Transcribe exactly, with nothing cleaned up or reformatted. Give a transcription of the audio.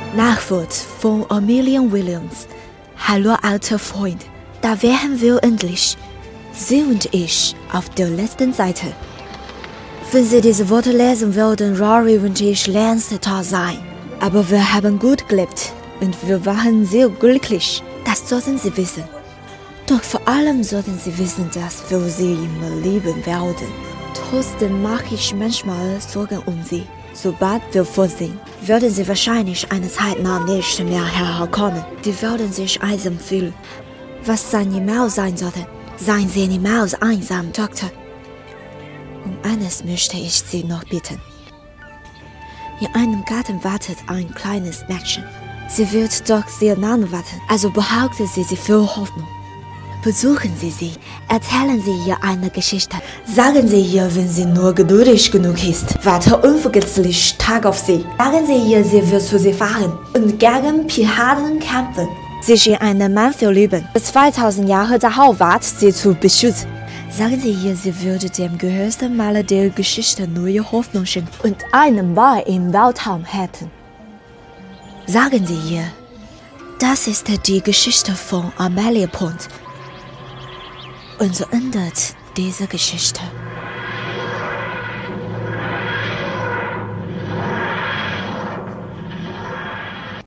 Nachwort von Amelia Williams. Hallo alter Freund, da wären wir endlich, Sie und ich, auf der letzten Seite. Wenn Sie diese Worte lesen würden, Rory und ich längst tot sein. Aber wir haben gut gelebt und wir waren sehr glücklich. Das sollten Sie wissen. Doch vor allem sollten Sie wissen, dass wir Sie immer lieben werden. Trotzdem mache ich manchmal Sorgen um Sie. Sobald wir vorsehen, werden Sie wahrscheinlich eine Zeit lang nicht mehr herkommen. Sie werden sich einsam fühlen. Was sein niemals sein sollte, seien Sie niemals einsam, Doktor. Um eines möchte ich Sie noch bitten. In einem Garten wartet ein kleines Mädchen. Sie wird doch sehr lange warten, also behalten Sie sie für Hoffnung. Besuchen Sie sie, erzählen Sie ihr eine Geschichte. Sagen Sie ihr, wenn sie nur geduldig genug ist, warte unvergesslich Tag auf sie. Sagen Sie ihr, sie wird für sie fahren und gegen Piraten kämpfen. Sich in einen Mann verlieben, der zweitausend Jahre darauf wartet, sie zu beschützen. Sagen Sie ihr, sie würde dem größten Maler der Geschichte neue Hoffnung schenken und einen Ball im Weltraum hätten. Sagen Sie ihr, das ist die Geschichte von Amelia Pond. Und so endet diese Geschichte.